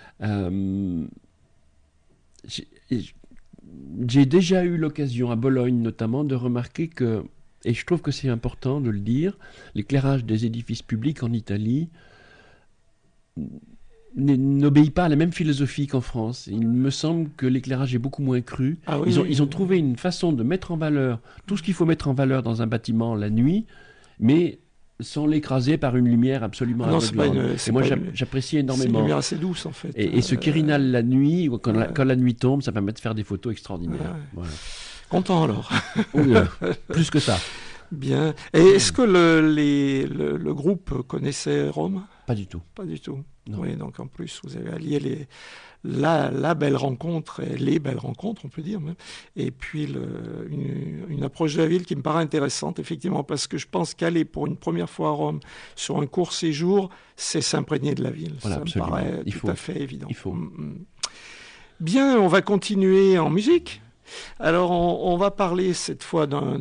J'ai déjà eu l'occasion, à Bologne notamment, de remarquer que, et je trouve que c'est important de le dire, l'éclairage des édifices publics en Italie n'obéit pas à la même philosophie qu'en France. Il me semble que l'éclairage est beaucoup moins cru. Ils ont trouvé une façon de mettre en valeur tout ce qu'il faut mettre en valeur dans un bâtiment la nuit, mais sans l'écraser par une lumière absolument aveuglante. Et moi, j'apprécie énormément. C'est une lumière assez douce, en fait. Et ce Quirinal la nuit, quand la nuit tombe, ça permet de faire des photos extraordinaires. Voilà. Content, alors. Plus que ça. Bien. Et est-ce que le groupe connaissait Rome ? Pas du tout. Pas du tout. Non. Oui, donc en plus, vous avez allié la belle rencontre, et les belles rencontres, on peut dire même, et puis une approche de la ville qui me paraît intéressante, effectivement, parce que je pense qu'aller pour une première fois à Rome sur un court séjour, c'est s'imprégner de la ville. Voilà, ça absolument. me paraît tout à fait évident. Il faut. Bien, on va continuer en musique. Alors, on va parler cette fois d'un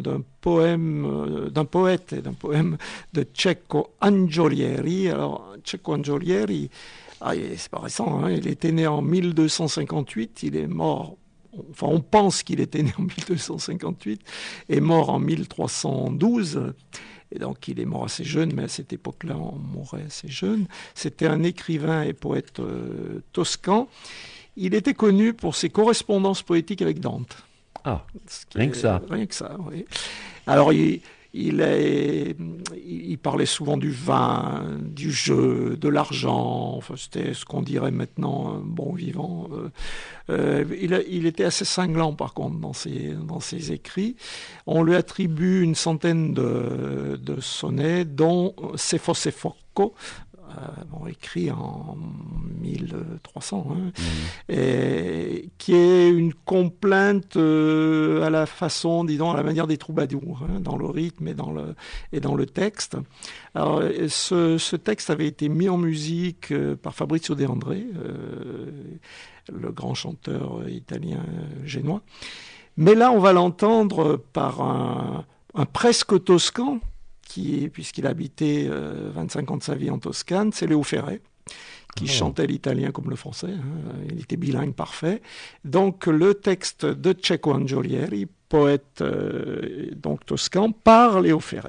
poète et d'un poème de Cecco Angiolieri. Alors, Cecco Angiolieri, c'est pas récent, il était né en 1258, il est mort, enfin on pense qu'il était né en 1258, et mort en 1312. Et donc il est mort assez jeune, mais à cette époque-là, on mourait assez jeune. C'était un écrivain et poète toscan. Il était connu pour ses correspondances poétiques avec Dante. Ah, rien que ça. Rien que ça, oui. Alors, il parlait souvent du vin, du jeu, de l'argent. Enfin, c'était ce qu'on dirait maintenant un bon vivant. Il était assez cinglant, par contre, dans ses écrits. On lui attribue une centaine de sonnets, dont Se fosse Focco, écrit en 1300, et qui est une complainte à la façon, disons, à la manière des troubadours, dans le rythme et dans le texte. Alors, ce texte avait été mis en musique par Fabrizio De André, le grand chanteur italien génois. Mais là, on va l'entendre par un presque toscan, puisqu'il habitait 25 ans de sa vie en Toscane, c'est Léo Ferré, qui chantait l'italien comme le français. Il était bilingue parfait. Donc le texte de Cecco Angiolieri, poète donc toscan, par Léo Ferré.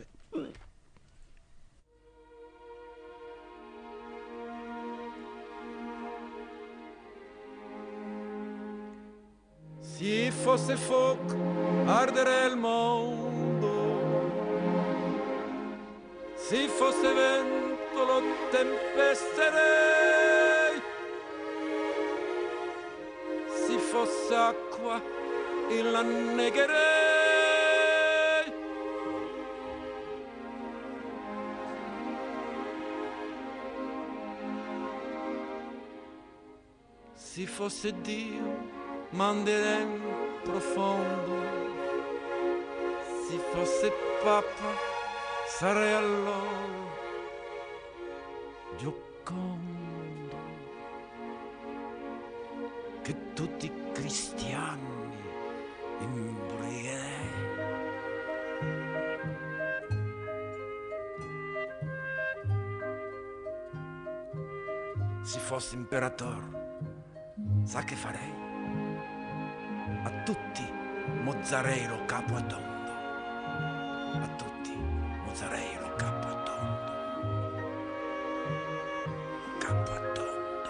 Si fosse fuoco, arderebbe il mondo. Si fosse vento lo tempesterei, si fosse acqua il annegherei. Si fosse Dio manderei profondo, si fosse Papa sarei allora giocondo, che tutti i cristiani imbricherei. Se fosse imperatore, sa che farei? A tutti mozzarei lo capo a tondo, a tutti mozzarei lo capo a tondo, capo a tondo.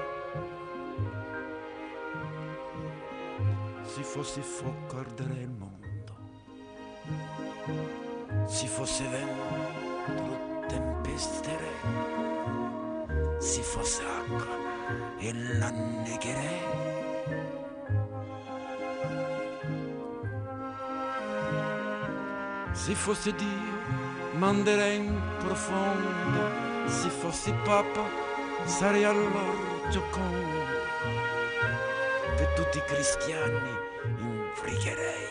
Se fosse fuoco arderei il mondo, se fosse vento lo tempesterei, se fosse acqua e l'annegherei. Se fosse Dio manderei in profondo. Se fossi Papa sarei allora giocondo, che tutti i cristiani infrigherei.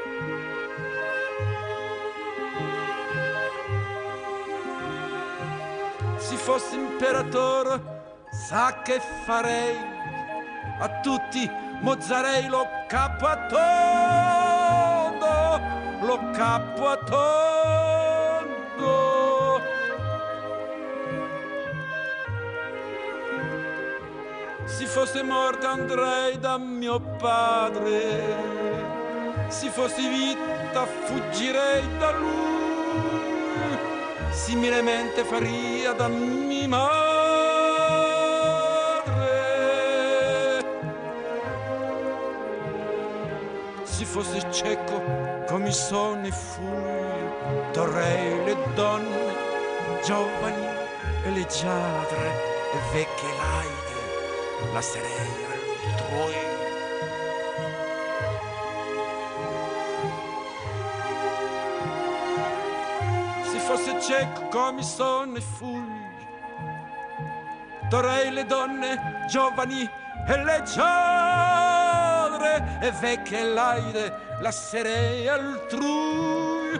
Se fossi imperatore, sa che farei? A tutti mozzarei lo capo a tondo, lo capo a tondo. Se fosse morto andrei da mio padre, se fossi vita fuggirei da lui, similmente faria da mia madre. Se fossi cieco come sono e fui, torrei le donne giovani e leggiadre e vecchie laide, la serei altrui. Se fossi cieco come sono e fui, torrei le donne giovani e leggiadre e vecchie laide, la serei altrui.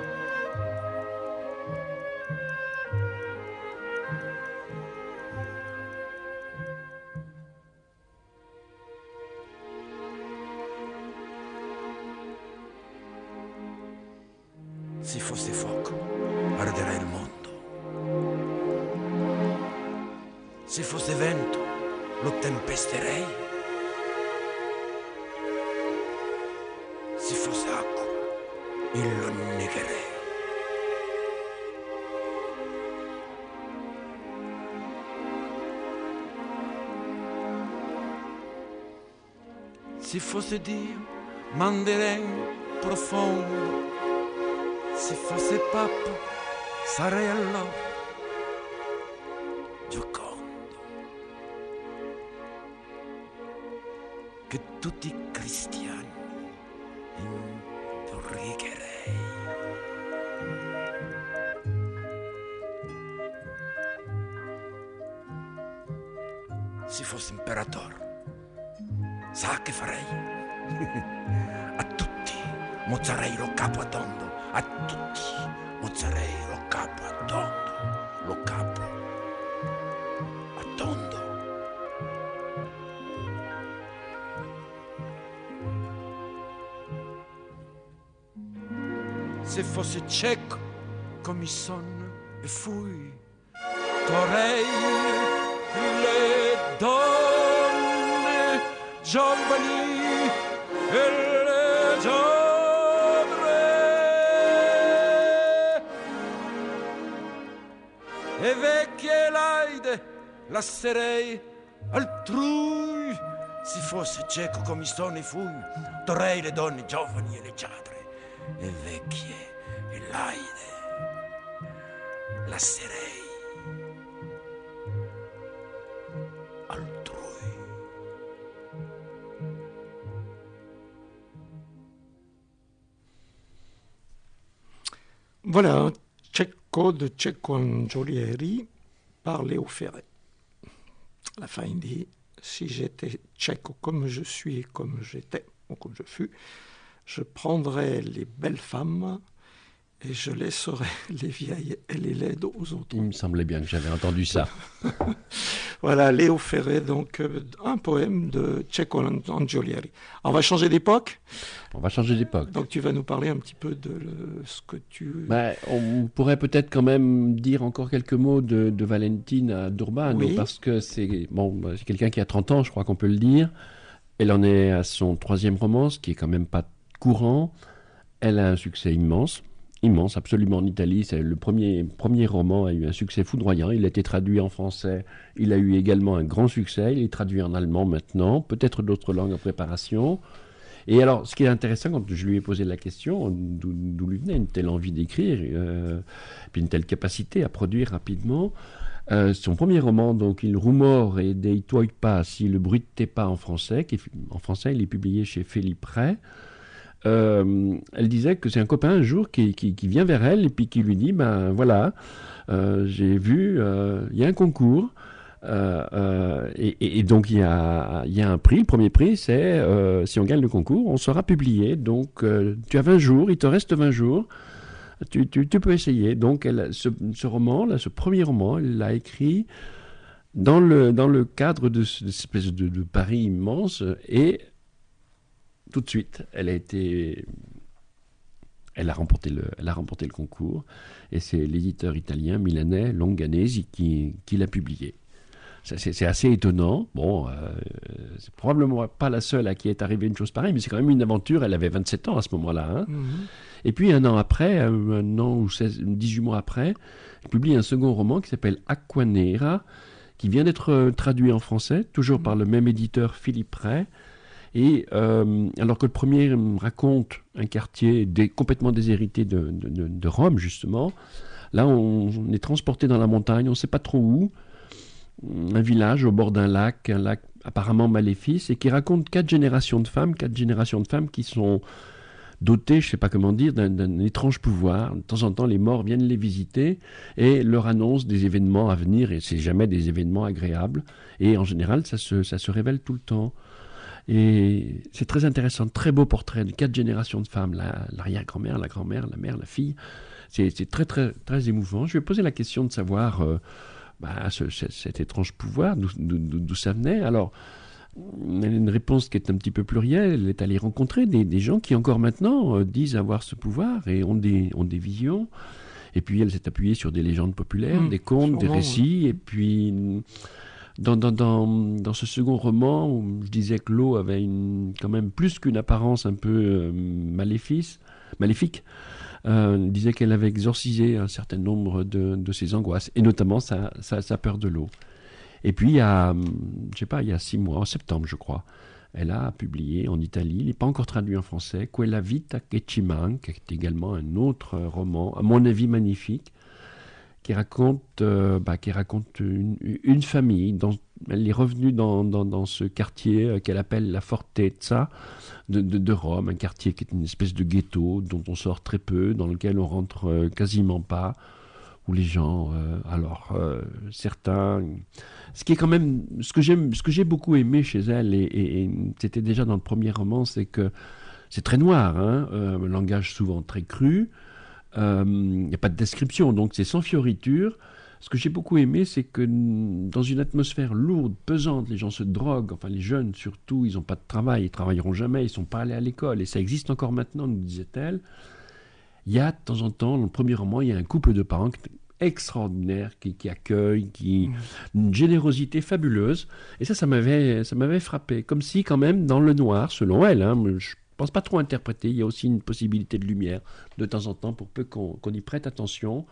Se fosse fuoco, arderei il mondo. Se fosse vento, lo tempesterei. Se fosse acqua, lo negherei. Se fosse Dio, manderei in profondo. Se fosse Papa, sarei allora giocondo, che tutti i cristiani indorrigherei. Se fosse imperatore, sa che farei? A tutti mozzarei lo capo a tondo, a tutti mozzarei lo capo a tondo, lo capo a tondo. Se fossi cieco come sono e fui, torrei le donne giovani e le giovani e vecchie laide, lascerei altrui. Se fosse cieco come sono e fui, torrei le donne giovani e leggiadre e vecchie e laide, lascerei altrui. Voilà un Cecco de Cecco Angiolieri par Léo Ferré. La fin il dit: si j'étais Cecco comme je suis et comme j'étais, ou comme je fus, je prendrais les belles femmes et je laisserais les vieilles et les laides aux autres. Il me semblait bien que j'avais entendu ça. Voilà, Léo Ferré, donc un poème de Cecco Angiolieri. On va changer d'époque. On va changer d'époque. Donc tu vas nous parler un petit peu de ce que tu... On pourrait peut-être quand même dire encore quelques mots de Valentina d'Urbano, oui. Parce que c'est quelqu'un qui a 30 ans, je crois qu'on peut le dire. Elle en est à son 3e roman, ce qui est quand même pas courant. Elle a un succès immense, absolument, en Italie. C'est le premier roman a eu un succès foudroyant. Il a été traduit en français. Il a eu également un grand succès. Il est traduit en allemand maintenant, peut-être d'autres langues en préparation. Et alors, ce qui est intéressant, quand je lui ai posé la question, d'où lui venait une telle envie d'écrire, puis une telle capacité à produire rapidement, son premier roman, donc Il rumore dei tuoi passi, le bruit de tes pas en français, en français, il est publié chez Philippe Ray. elle disait que c'est un copain un jour qui vient vers elle et puis qui lui dit, ben voilà, j'ai vu, il y a un concours. Et donc il y a un prix. Le premier prix, c'est si on gagne le concours, on sera publié. Donc tu as 20 jours, il te reste 20 jours. Tu peux essayer. Donc ce roman, là, ce premier roman, elle l'a écrit dans le cadre de cette espèce de pari immense. Et tout de suite, elle a remporté le concours. Et c'est l'éditeur italien milanais Longanesi qui l'a publié. C'est assez étonnant. Bon, c'est probablement pas la seule à qui est arrivée une chose pareille, mais c'est quand même une aventure. Elle avait 27 ans à ce moment-là. Hein. Et puis un an après, un an ou 18 mois après, elle publie un second roman qui s'appelle Acquanera, qui vient d'être traduit en français, toujours par le même éditeur Philippe Ray. Et alors que le premier raconte un quartier complètement déshérité de Rome, justement, là on est transporté dans la montagne, on ne sait pas trop où, un village au bord d'un lac, un lac apparemment maléfique, et qui raconte 4 générations de femmes qui sont dotées, je ne sais pas comment dire, d'un étrange pouvoir. De temps en temps, les morts viennent les visiter et leur annoncent des événements à venir, et c'est jamais des événements agréables. Et en général, ça se révèle tout le temps. Et c'est très intéressant, très beau portrait de 4 générations de femmes, l'arrière-grand-mère, la grand-mère, la mère, la fille. C'est très, très, très émouvant. Je vais poser la question de savoir cet étrange pouvoir, d'où ça venait. Alors, une réponse qui est un petit peu plurielle. Elle est allée rencontrer des gens qui encore maintenant disent avoir ce pouvoir et ont des visions. Et puis elle s'est appuyée sur des légendes populaires, des contes, des récits. Et puis dans ce second roman, où je disais que l'eau avait quand même plus qu'une apparence un peu maléfique. Elle disait qu'elle avait exorcisé un certain nombre de ses angoisses, et notamment sa peur de l'eau. Et puis, il y a 6 mois, en septembre, je crois, elle a publié en Italie, il n'est pas encore traduit en français, Quella vita che ci manca, qui est également un autre roman, à mon avis magnifique, qui raconte une famille. Elle est revenue dans ce quartier qu'elle appelle la Fortezza de Rome, un quartier qui est une espèce de ghetto dont on sort très peu, dans lequel on rentre quasiment pas, où les gens, certains, ce qui est quand même, ce que j'ai beaucoup aimé chez elle, et c'était déjà dans le premier roman, c'est que c'est très noir, hein, un langage souvent très cru, il n'y a pas de description, donc c'est sans fioriture. Ce que j'ai beaucoup aimé, c'est que dans une atmosphère lourde, pesante, les gens se droguent, enfin les jeunes surtout, ils n'ont pas de travail, ils ne travailleront jamais, ils ne sont pas allés à l'école, et ça existe encore maintenant, nous disait-elle. Il y a de temps en temps, dans le premier roman, il y a un couple de parents extraordinaire qui accueille, une générosité fabuleuse, et ça m'avait frappé, comme si quand même dans le noir, selon elle, hein, je pense pas trop interpréter, il y a aussi une possibilité de lumière de temps en temps pour peu qu'on y prête attention.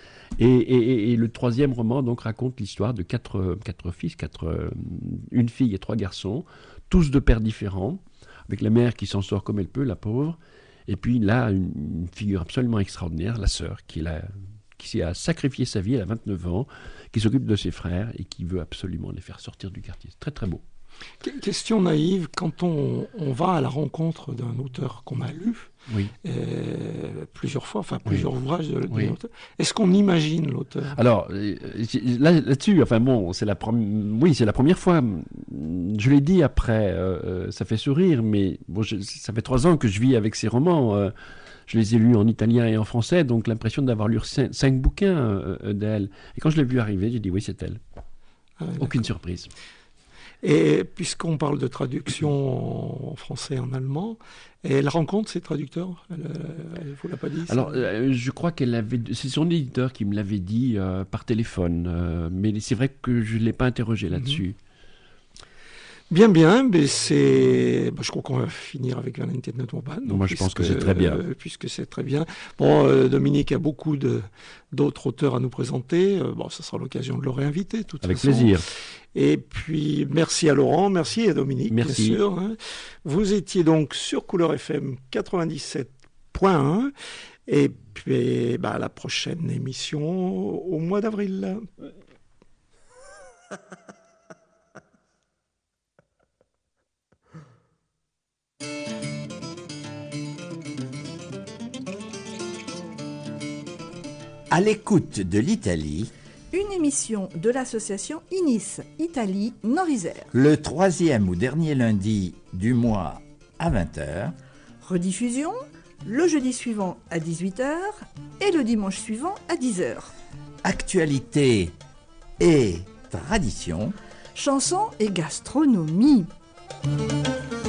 Et le troisième roman donc raconte l'histoire de quatre fils, une fille et 3 garçons, tous de pères différents, avec la mère qui s'en sort comme elle peut, la pauvre, et puis là une figure absolument extraordinaire, la sœur qui a sacrifié sa vie, elle a 29 ans, qui s'occupe de ses frères et qui veut absolument les faire sortir du quartier. C'est très très beau. Question naïve, quand on va à la rencontre d'un auteur qu'on a lu, oui. Plusieurs fois, enfin plusieurs ouvrages de l'auteur, est-ce qu'on imagine l'auteur ? Alors, là-dessus, enfin bon, c'est la première fois, je l'ai dit après, ça fait sourire, mais bon, ça fait 3 ans que je vis avec ces romans, je les ai lus en italien et en français, donc l'impression d'avoir lu 5 bouquins d'elle. Et quand je l'ai vu arriver, j'ai dit oui, c'est elle. Aucune surprise. Et puisqu'on parle de traduction en français et en allemand, elle rencontre ses traducteurs, elle vous l'a pas dit? Alors, je crois c'est son éditeur qui me l'avait dit par téléphone, mais c'est vrai que je ne l'ai pas interrogé là-dessus. Bien, mais je crois qu'on va finir avec Valentina Turban. Moi, je pense que c'est très bien. Puisque c'est très bien. Bon, Dominique a beaucoup d'autres auteurs à nous présenter. Ça sera l'occasion de le réinviter, de toute façon. Avec plaisir. Et puis, merci à Laurent, merci à Dominique, merci. Bien sûr. Hein. Vous étiez donc sur Couleur FM 97.1. Et puis, la prochaine émission au mois d'avril. À l'écoute de l'Italie, une émission de l'association Inis Italie Nord-Isère. Le 3e ou dernier lundi du mois à 20h. Rediffusion le jeudi suivant à 18h et le dimanche suivant à 10h. Actualité et tradition. Chansons et gastronomie.